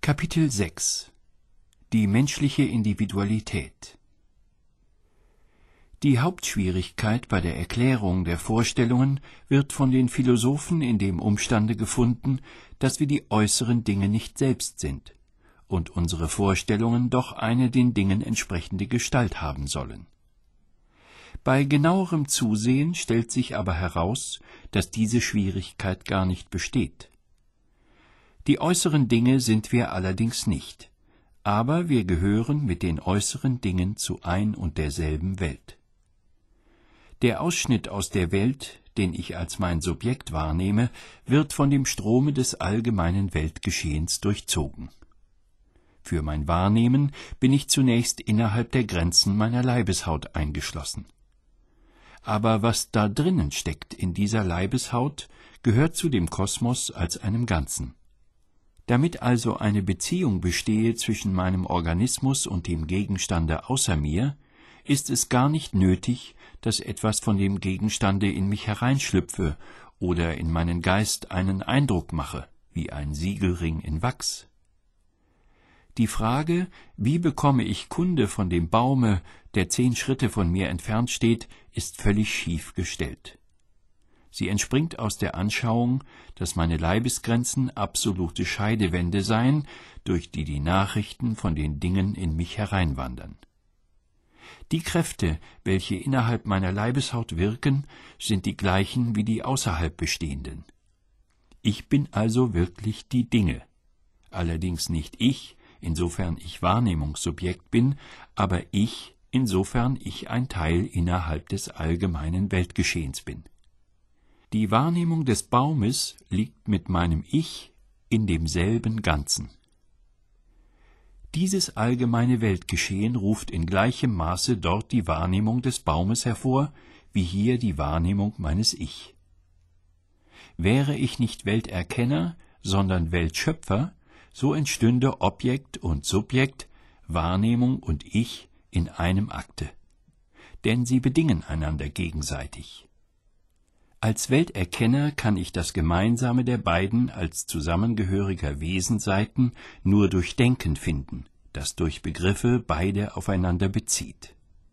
Kapitel 6 Die menschliche Individualität. Die Hauptschwierigkeit bei der Erklärung der Vorstellungen wird von den Philosophen in dem Umstande gefunden, dass wir die äußeren Dinge nicht selbst sind und unsere Vorstellungen doch eine den Dingen entsprechende Gestalt haben sollen. Bei genauerem Zusehen stellt sich aber heraus, dass diese Schwierigkeit gar nicht besteht. Die äußeren Dinge sind wir allerdings nicht, aber wir gehören mit den äußeren Dingen zu ein und derselben Welt. Der Ausschnitt aus der Welt, den ich als mein Subjekt wahrnehme, wird von dem Strome des allgemeinen Weltgeschehens durchzogen. Für mein Wahrnehmen bin ich zunächst innerhalb der Grenzen meiner Leibeshaut eingeschlossen. Aber was da drinnen steckt in dieser Leibeshaut, gehört zu dem Kosmos als einem Ganzen. Damit also eine Beziehung bestehe zwischen meinem Organismus und dem Gegenstande außer mir, ist es gar nicht nötig, dass etwas von dem Gegenstande in mich hereinschlüpfe oder in meinen Geist einen Eindruck mache, wie ein Siegelring in Wachs. Die Frage, wie bekomme ich Kunde von dem Baume, der 10 Schritte von mir entfernt steht, ist völlig schief gestellt. Sie entspringt aus der Anschauung, dass meine Leibesgrenzen absolute Scheidewände seien, durch die die Nachrichten von den Dingen in mich hereinwandern. Die Kräfte, welche innerhalb meiner Leibeshaut wirken, sind die gleichen wie die außerhalb bestehenden. Ich bin also wirklich die Dinge, allerdings nicht ich, insofern ich Wahrnehmungssubjekt bin, aber ich, insofern ich ein Teil innerhalb des allgemeinen Weltgeschehens bin. Die Wahrnehmung des Baumes liegt mit meinem Ich in demselben Ganzen. Dieses allgemeine Weltgeschehen ruft in gleichem Maße dort die Wahrnehmung des Baumes hervor, wie hier die Wahrnehmung meines Ich. Wäre ich nicht Welterkenner, sondern Weltschöpfer, so entstünde Objekt und Subjekt, Wahrnehmung und Ich in einem Akte. Denn sie bedingen einander gegenseitig. Als Welterkenner kann ich das Gemeinsame der beiden als zusammengehöriger Wesenseiten nur durch Denken finden, das durch Begriffe beide aufeinander bezieht.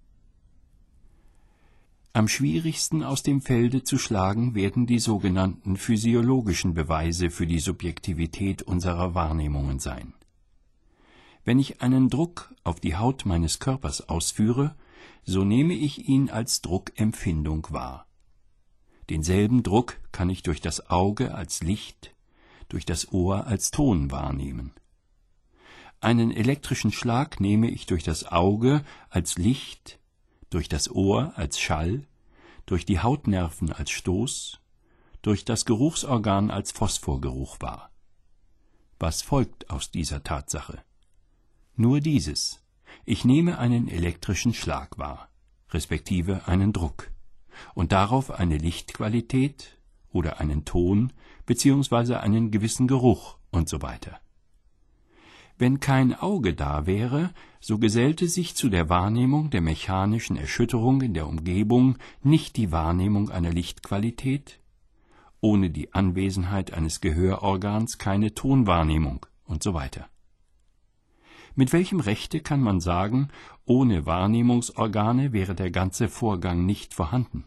Am schwierigsten aus dem Felde zu schlagen werden die sogenannten physiologischen Beweise für die Subjektivität unserer Wahrnehmungen sein. Wenn ich einen Druck auf die Haut meines Körpers ausführe, so nehme ich ihn als Druckempfindung wahr. Denselben Druck kann ich durch das Auge als Licht, durch das Ohr als Ton wahrnehmen. Einen elektrischen Schlag nehme ich durch das Auge als Licht, durch das Ohr als Schall, durch die Hautnerven als Stoß, durch das Geruchsorgan als Phosphorgeruch wahr. Was folgt aus dieser Tatsache? Nur dieses: Ich nehme einen elektrischen Schlag wahr, respektive einen Druck, und darauf eine Lichtqualität oder einen Ton bzw. einen gewissen Geruch und so weiter. Wenn kein Auge da wäre, so gesellte sich zu der Wahrnehmung der mechanischen Erschütterung in der Umgebung nicht die Wahrnehmung einer Lichtqualität, ohne die Anwesenheit eines Gehörorgans keine Tonwahrnehmung und so weiter. Mit welchem Rechte kann man sagen, ohne Wahrnehmungsorgane wäre der ganze Vorgang nicht vorhanden?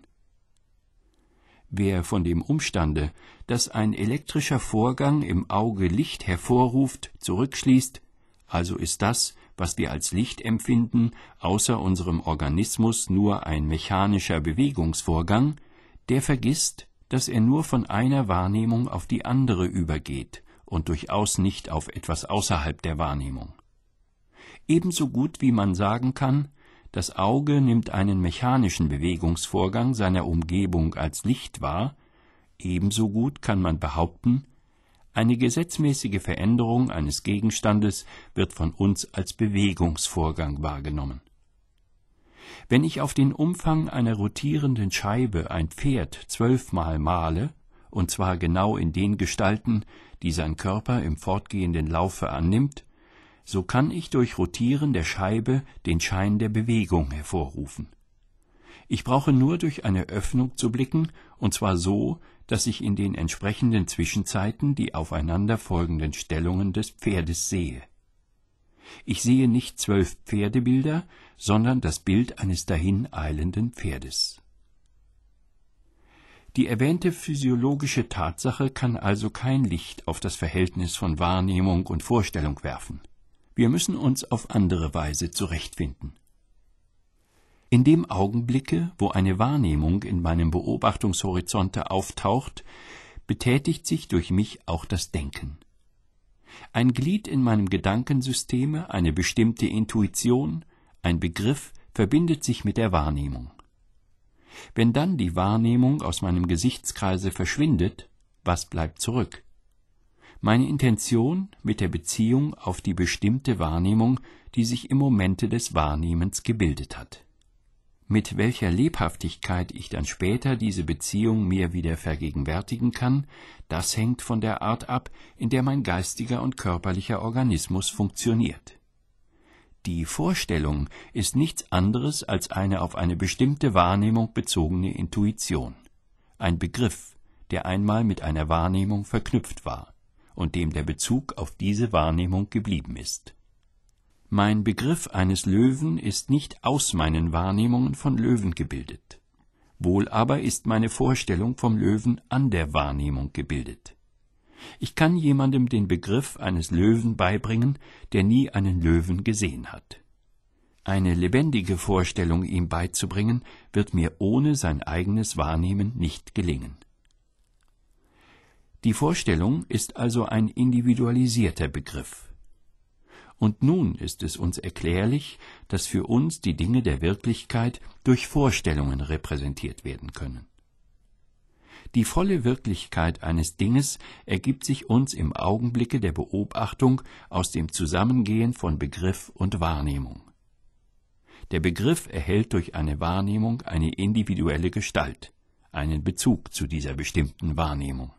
Wer von dem Umstande, dass ein elektrischer Vorgang im Auge Licht hervorruft, zurückschließt, also ist das, was wir als Licht empfinden, außer unserem Organismus nur ein mechanischer Bewegungsvorgang, der vergisst, dass er nur von einer Wahrnehmung auf die andere übergeht und durchaus nicht auf etwas außerhalb der Wahrnehmung. Ebenso gut wie man sagen kann, das Auge nimmt einen mechanischen Bewegungsvorgang seiner Umgebung als Licht wahr, ebenso gut kann man behaupten, eine gesetzmäßige Veränderung eines Gegenstandes wird von uns als Bewegungsvorgang wahrgenommen. Wenn ich auf den Umfang einer rotierenden Scheibe ein Pferd 12-mal male, und zwar genau in den Gestalten, die sein Körper im fortgehenden Laufe annimmt, so kann ich durch Rotieren der Scheibe den Schein der Bewegung hervorrufen. Ich brauche nur durch eine Öffnung zu blicken, und zwar so, dass ich in den entsprechenden Zwischenzeiten die aufeinanderfolgenden Stellungen des Pferdes sehe. Ich sehe nicht 12 Pferdebilder, sondern das Bild eines dahin eilenden Pferdes. Die erwähnte physiologische Tatsache kann also kein Licht auf das Verhältnis von Wahrnehmung und Vorstellung werfen. Wir müssen uns auf andere Weise zurechtfinden. In dem Augenblicke, wo eine Wahrnehmung in meinem Beobachtungshorizonte auftaucht, betätigt sich durch mich auch das Denken. Ein Glied in meinem Gedankensysteme, eine bestimmte Intuition, ein Begriff verbindet sich mit der Wahrnehmung. Wenn dann die Wahrnehmung aus meinem Gesichtskreise verschwindet, was bleibt zurück? Meine Intention mit der Beziehung auf die bestimmte Wahrnehmung, die sich im Momente des Wahrnehmens gebildet hat. Mit welcher Lebhaftigkeit ich dann später diese Beziehung mir wieder vergegenwärtigen kann, das hängt von der Art ab, in der mein geistiger und körperlicher Organismus funktioniert. Die Vorstellung ist nichts anderes als eine auf eine bestimmte Wahrnehmung bezogene Intuition, ein Begriff, der einmal mit einer Wahrnehmung verknüpft war und dem der Bezug auf diese Wahrnehmung geblieben ist. Mein Begriff eines Löwen ist nicht aus meinen Wahrnehmungen von Löwen gebildet. Wohl aber ist meine Vorstellung vom Löwen an der Wahrnehmung gebildet. Ich kann jemandem den Begriff eines Löwen beibringen, der nie einen Löwen gesehen hat. Eine lebendige Vorstellung ihm beizubringen, wird mir ohne sein eigenes Wahrnehmen nicht gelingen. Die Vorstellung ist also ein individualisierter Begriff. Und nun ist es uns erklärlich, dass für uns die Dinge der Wirklichkeit durch Vorstellungen repräsentiert werden können. Die volle Wirklichkeit eines Dinges ergibt sich uns im Augenblicke der Beobachtung aus dem Zusammengehen von Begriff und Wahrnehmung. Der Begriff erhält durch eine Wahrnehmung eine individuelle Gestalt, einen Bezug zu dieser bestimmten Wahrnehmung.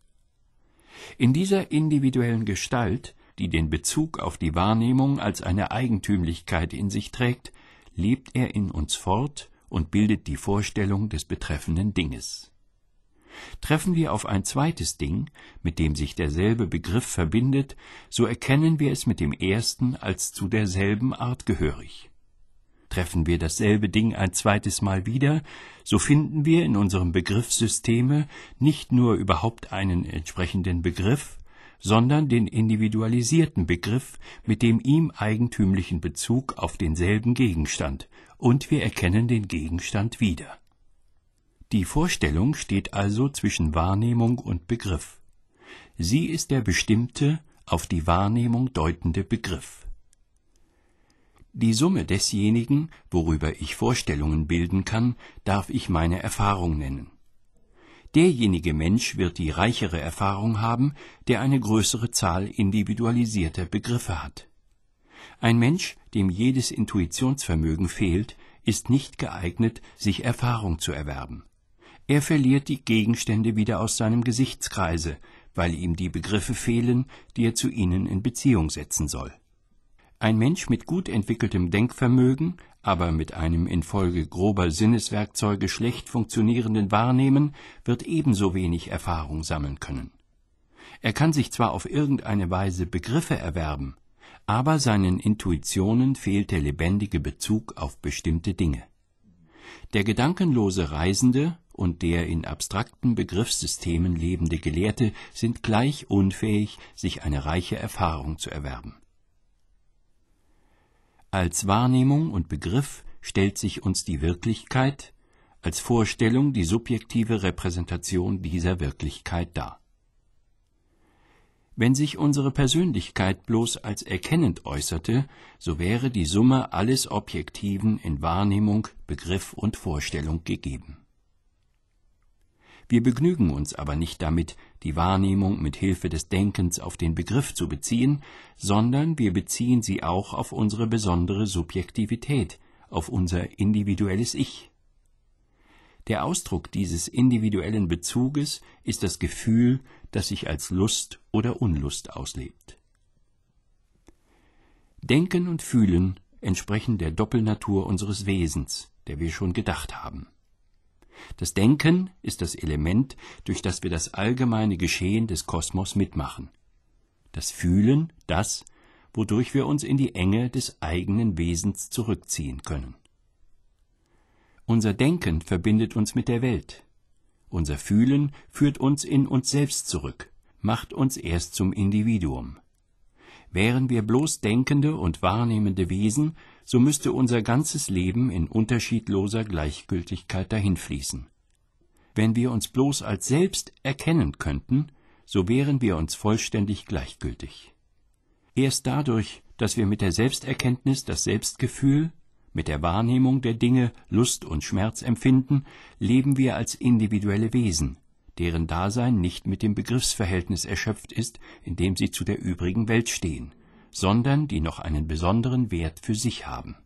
In dieser individuellen Gestalt, die den Bezug auf die Wahrnehmung als eine Eigentümlichkeit in sich trägt, lebt er in uns fort und bildet die Vorstellung des betreffenden Dinges. Treffen wir auf ein zweites Ding, mit dem sich derselbe Begriff verbindet, so erkennen wir es mit dem ersten als zu derselben Art gehörig. Treffen wir dasselbe Ding ein zweites Mal wieder, so finden wir in unserem Begriffssysteme nicht nur überhaupt einen entsprechenden Begriff, sondern den individualisierten Begriff mit dem ihm eigentümlichen Bezug auf denselben Gegenstand, und wir erkennen den Gegenstand wieder. Die Vorstellung steht also zwischen Wahrnehmung und Begriff. Sie ist der bestimmte, auf die Wahrnehmung deutende Begriff. Die Summe desjenigen, worüber ich Vorstellungen bilden kann, darf ich meine Erfahrung nennen. Derjenige Mensch wird die reichere Erfahrung haben, der eine größere Zahl individualisierter Begriffe hat. Ein Mensch, dem jedes Intuitionsvermögen fehlt, ist nicht geeignet, sich Erfahrung zu erwerben. Er verliert die Gegenstände wieder aus seinem Gesichtskreise, weil ihm die Begriffe fehlen, die er zu ihnen in Beziehung setzen soll. Ein Mensch mit gut entwickeltem Denkvermögen, aber mit einem infolge grober Sinneswerkzeuge schlecht funktionierenden Wahrnehmen, wird ebenso wenig Erfahrung sammeln können. Er kann sich zwar auf irgendeine Weise Begriffe erwerben, aber seinen Intuitionen fehlt der lebendige Bezug auf bestimmte Dinge. Der gedankenlose Reisende und der in abstrakten Begriffssystemen lebende Gelehrte sind gleich unfähig, sich eine reiche Erfahrung zu erwerben. Als Wahrnehmung und Begriff stellt sich uns die Wirklichkeit, als Vorstellung die subjektive Repräsentation dieser Wirklichkeit dar. Wenn sich unsere Persönlichkeit bloß als erkennend äußerte, so wäre die Summe alles Objektiven in Wahrnehmung, Begriff und Vorstellung gegeben. Wir begnügen uns aber nicht damit, die Wahrnehmung mit Hilfe des Denkens auf den Begriff zu beziehen, sondern wir beziehen sie auch auf unsere besondere Subjektivität, auf unser individuelles Ich. Der Ausdruck dieses individuellen Bezuges ist das Gefühl, das sich als Lust oder Unlust auslebt. Denken und Fühlen entsprechen der Doppelnatur unseres Wesens, der wir schon gedacht haben. Das Denken ist das Element, durch das wir das allgemeine Geschehen des Kosmos mitmachen. Das Fühlen, das, wodurch wir uns in die Enge des eigenen Wesens zurückziehen können. Unser Denken verbindet uns mit der Welt. Unser Fühlen führt uns in uns selbst zurück, macht uns erst zum Individuum. Wären wir bloß denkende und wahrnehmende Wesen, so müsste unser ganzes Leben in unterschiedloser Gleichgültigkeit dahinfließen. Wenn wir uns bloß als selbst erkennen könnten, so wären wir uns vollständig gleichgültig. Erst dadurch, dass wir mit der Selbsterkenntnis das Selbstgefühl, mit der Wahrnehmung der Dinge Lust und Schmerz empfinden, leben wir als individuelle Wesen, deren Dasein nicht mit dem Begriffsverhältnis erschöpft ist, in dem sie zu der übrigen Welt stehen, sondern die noch einen besonderen Wert für sich haben.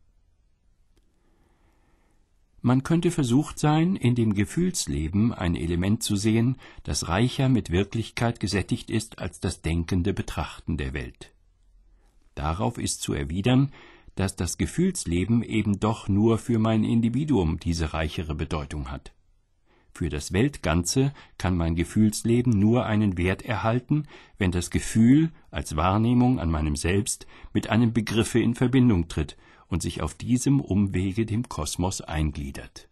Man könnte versucht sein, in dem Gefühlsleben ein Element zu sehen, das reicher mit Wirklichkeit gesättigt ist als das denkende Betrachten der Welt. Darauf ist zu erwidern, dass das Gefühlsleben eben doch nur für mein Individuum diese reichere Bedeutung hat. Für das Weltganze kann mein Gefühlsleben nur einen Wert erhalten, wenn das Gefühl als Wahrnehmung an meinem Selbst mit einem Begriffe in Verbindung tritt und sich auf diesem Umwege dem Kosmos eingliedert.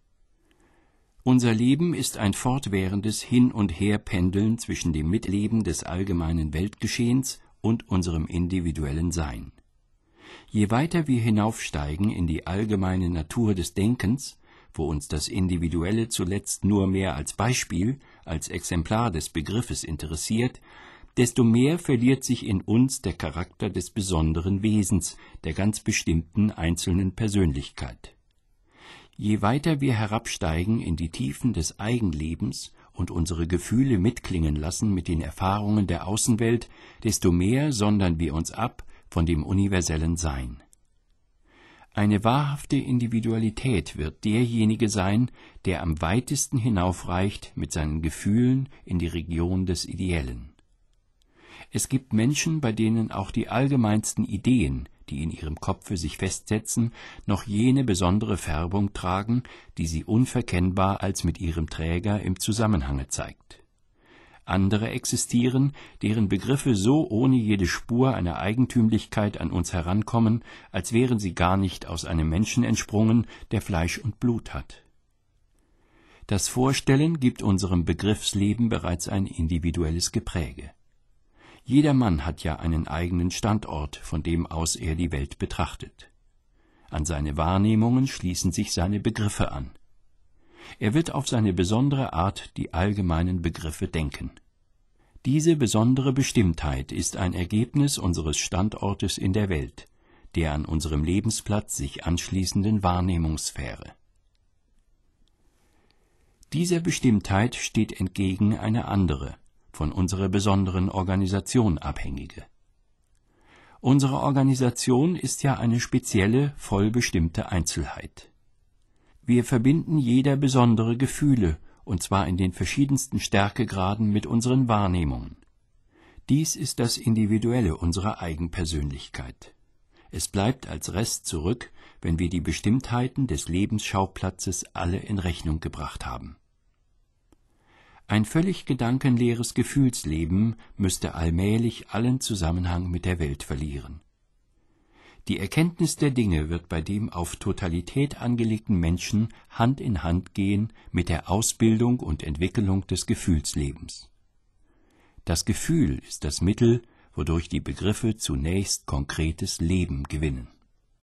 Unser Leben ist ein fortwährendes Hin- und Herpendeln zwischen dem Mitleben des allgemeinen Weltgeschehens und unserem individuellen Sein. Je weiter wir hinaufsteigen in die allgemeine Natur des Denkens, wo uns das Individuelle zuletzt nur mehr als Beispiel, als Exemplar des Begriffes interessiert, desto mehr verliert sich in uns der Charakter des besonderen Wesens, der ganz bestimmten einzelnen Persönlichkeit. Je weiter wir herabsteigen in die Tiefen des Eigenlebens und unsere Gefühle mitklingen lassen mit den Erfahrungen der Außenwelt, desto mehr sondern wir uns ab von dem universellen Sein. Eine wahrhafte Individualität wird derjenige sein, der am weitesten hinaufreicht mit seinen Gefühlen in die Region des Ideellen. Es gibt Menschen, bei denen auch die allgemeinsten Ideen, die in ihrem Kopfe sich festsetzen, noch jene besondere Färbung tragen, die sie unverkennbar als mit ihrem Träger im Zusammenhange zeigt. Andere existieren, deren Begriffe so ohne jede Spur einer Eigentümlichkeit an uns herankommen, als wären sie gar nicht aus einem Menschen entsprungen, der Fleisch und Blut hat. Das Vorstellen gibt unserem Begriffsleben bereits ein individuelles Gepräge. Jeder Mann hat ja einen eigenen Standort, von dem aus er die Welt betrachtet. An seine Wahrnehmungen schließen sich seine Begriffe an. Er wird auf seine besondere Art die allgemeinen Begriffe denken. Diese besondere Bestimmtheit ist ein Ergebnis unseres Standortes in der Welt, der an unserem Lebensplatz sich anschließenden Wahrnehmungssphäre. Dieser Bestimmtheit steht entgegen eine andere, von unserer besonderen Organisation abhängige. Unsere Organisation ist ja eine spezielle, vollbestimmte Einzelheit. Wir verbinden jeder besondere Gefühle, und zwar in den verschiedensten Stärkegraden mit unseren Wahrnehmungen. Dies ist das Individuelle unserer Eigenpersönlichkeit. Es bleibt als Rest zurück, wenn wir die Bestimmtheiten des Lebensschauplatz alle in Rechnung gebracht haben. Ein völlig gedankenleeres Gefühlsleben müsste allmählich allen Zusammenhang mit der Welt verlieren. Die Erkenntnis der Dinge wird bei dem auf Totalität angelegten Menschen Hand in Hand gehen mit der Ausbildung und Entwicklung des Gefühlslebens. Das Gefühl ist das Mittel, wodurch die Begriffe zunächst konkretes Leben gewinnen.